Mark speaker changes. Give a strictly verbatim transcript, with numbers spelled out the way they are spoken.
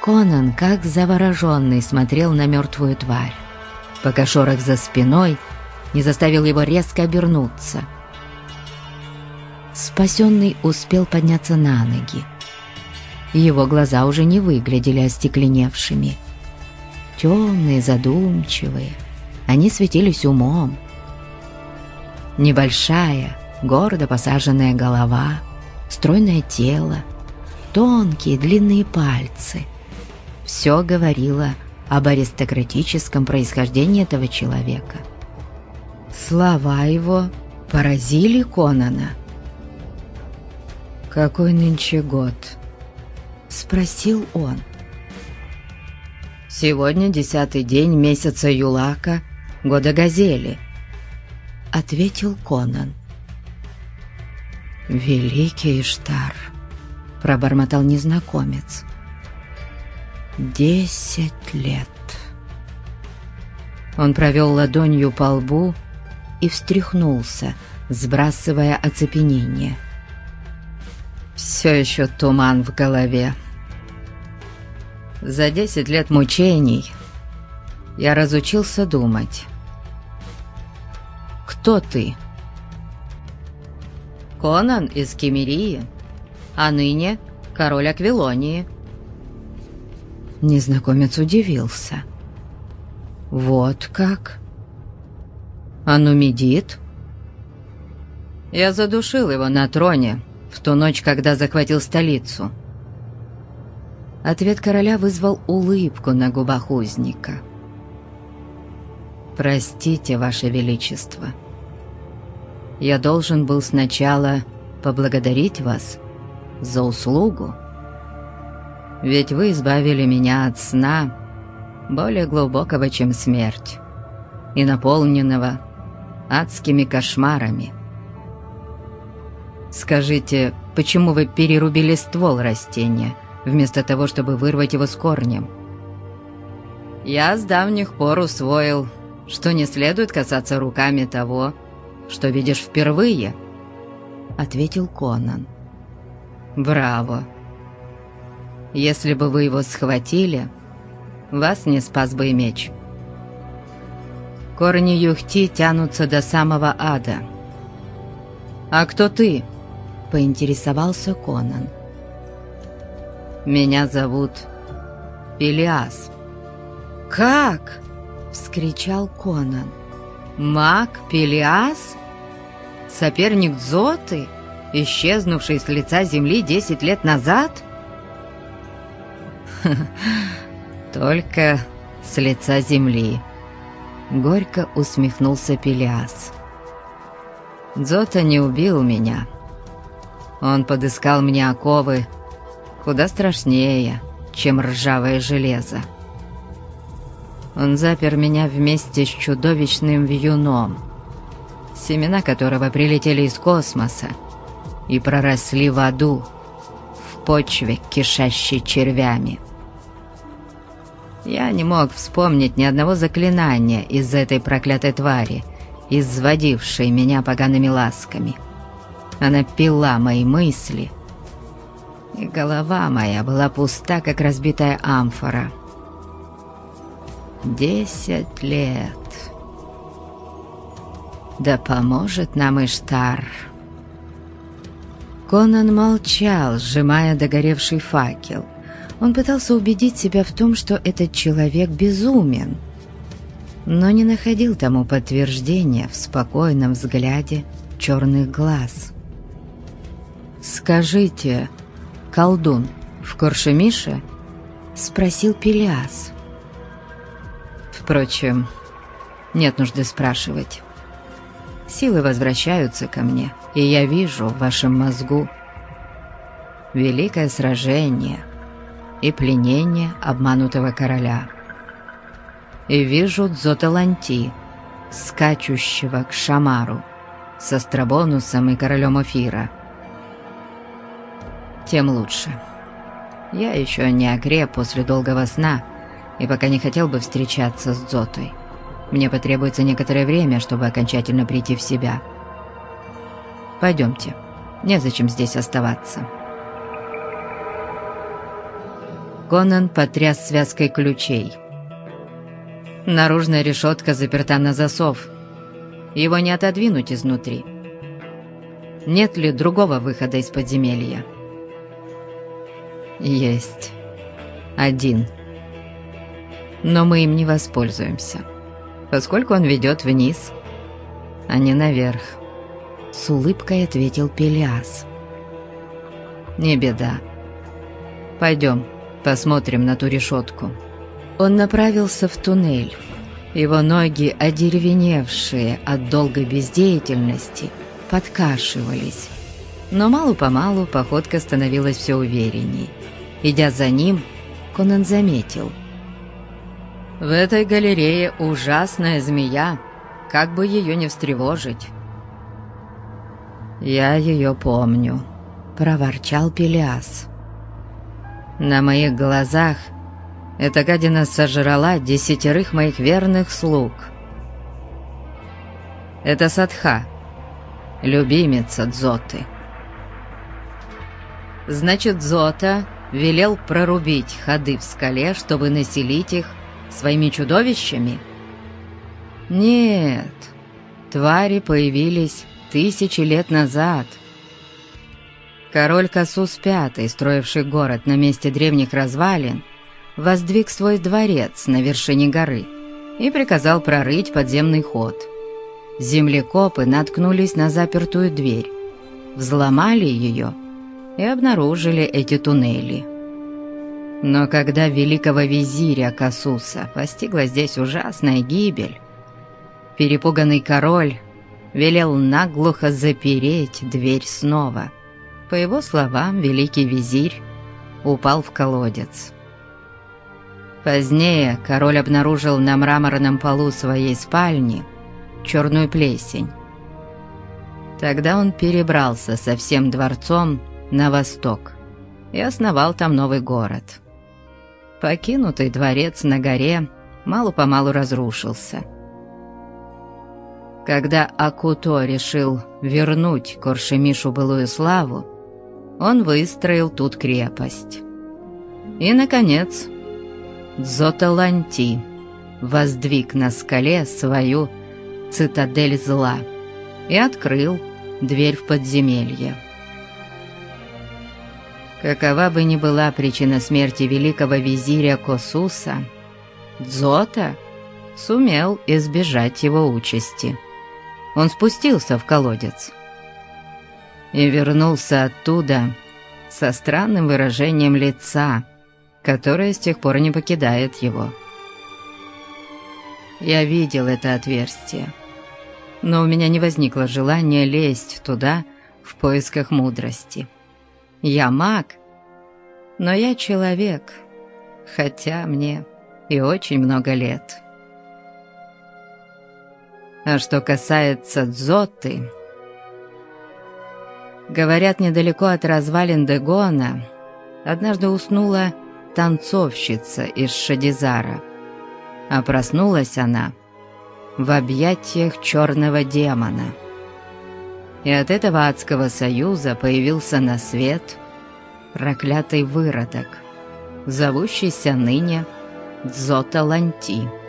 Speaker 1: Конан, как завороженный, смотрел на мертвую тварь, пока шорох за спиной не заставил его резко обернуться. Спасенный успел подняться на ноги. Его глаза уже не выглядели остекленевшими. Темные, задумчивые, они светились умом. Небольшая, гордо посаженная голова, стройное тело, тонкие длинные пальцы. Все говорило об аристократическом происхождении этого человека. Слова его поразили Конана. «Какой нынче год?» — спросил он. «Сегодня десятый день месяца Юлака, года Газели», — ответил Конан. «Великий Иштар», — пробормотал незнакомец. «Десять лет». Он провел ладонью по лбу и встряхнулся, сбрасывая оцепенение. Все еще туман в голове. За десять лет мучений я разучился думать. «Кто ты?» «Конан из Кемерии, а ныне король Аквилонии». Незнакомец удивился. «Вот как? А Нумидит?» «Я задушил его на троне в ту ночь, когда захватил столицу». Ответ короля вызвал улыбку на губах узника. «Простите, Ваше Величество, я должен был сначала поблагодарить вас за услугу, ведь вы избавили меня от сна, более глубокого, чем смерть, и наполненного адскими кошмарами. Скажите, почему вы перерубили ствол растения, вместо того, чтобы вырвать его с корнем?» «Я с давних пор усвоил, что не следует касаться руками того, что видишь впервые», — ответил Конан. «Браво! Если бы вы его схватили, вас не спас бы и меч. Корни юхти тянутся до самого ада». «А кто ты?» — поинтересовался Конан. «Меня зовут Пелиас». «Как?» — вскричал Конан. «Маг Пелиас? Соперник Дзоты, исчезнувший с лица земли десять лет назад?» «Только с лица земли», — горько усмехнулся Пелиас. «Дзота не убил меня. Он подыскал мне оковы куда страшнее, чем ржавое железо. Он запер меня вместе с чудовищным вьюном, семена которого прилетели из космоса и проросли в аду, в почве, кишащей червями. Я не мог вспомнить ни одного заклинания из-за этой проклятой твари, изводившей меня погаными ласками. Она пила мои мысли, и голова моя была пуста, как разбитая амфора. Десять лет. Да поможет нам Иштар». Конан молчал, сжимая догоревший факел. Он пытался убедить себя в том, что этот человек безумен, но не находил тому подтверждения в спокойном взгляде черных глаз. «Скажите, колдун в Коршемише?» — спросил Пелиас. «Впрочем, нет нужды спрашивать. Силы возвращаются ко мне, и я вижу в вашем мозгу великое сражение и пленение обманутого короля. И вижу Дзоталанти, скачущего к Шамару со Страбонусом и королем Офира. Тем лучше. Я еще не окреп после долгого сна и пока не хотел бы встречаться с Дзотой. Мне потребуется некоторое время, чтобы окончательно прийти в себя. Пойдемте, незачем здесь оставаться». Конан потряс связкой ключей. Наружная решетка заперта на засов. Его не отодвинуть изнутри. Нет ли другого выхода из подземелья? Есть. Один. Но мы им не воспользуемся, поскольку он ведет вниз, а не наверх. С улыбкой ответил Пелиас. Не беда. Пойдем, посмотрим на ту решетку. Он направился в туннель. Его ноги, одеревеневшие от долгой бездеятельности, подкашивались. Но мало-помалу походка становилась все уверенней. Идя за ним, Конан заметил: в этой галерее ужасная змея, как бы ее не встревожить. «Я ее помню», — проворчал Пелиас. «На моих глазах эта гадина сожрала десятерых моих верных слуг. Это Садха, любимица Дзоты. Значит, Дзота велел прорубить ходы в скале, чтобы населить их своими чудовищами? Нет, твари появились тысячи лет назад. Король Косус Пятый, строивший город на месте древних развалин, воздвиг свой дворец на вершине горы и приказал прорыть подземный ход. Землекопы наткнулись на запертую дверь, взломали ее и обнаружили эти туннели. Но когда великого визиря Косуса постигла здесь ужасная гибель, перепуганный король велел наглухо запереть дверь снова. По его словам, великий визирь упал в колодец. Позднее король обнаружил на мраморном полу своей спальни черную плесень. Тогда он перебрался со всем дворцом на восток и основал там новый город. Покинутый дворец на горе мало-помалу разрушился. Когда Акуто решил вернуть Коршемишу былую славу, он выстроил тут крепость. И, наконец, Дзота-Ланти воздвиг на скале свою цитадель зла и открыл дверь в подземелье. Какова бы ни была причина смерти великого визиря Косуса, Дзота сумел избежать его участи. Он спустился в колодец и вернулся оттуда со странным выражением лица, которое с тех пор не покидает его. Я видел это отверстие, но у меня не возникло желания лезть туда в поисках мудрости. Я маг, но я человек, хотя мне и очень много лет. А что касается Дзоты, говорят, недалеко от развалин Дегона однажды уснула танцовщица из Шадизара, а проснулась она в объятиях черного демона. И от этого адского союза появился на свет проклятый выродок, зовущийся ныне Дзота-Ланти.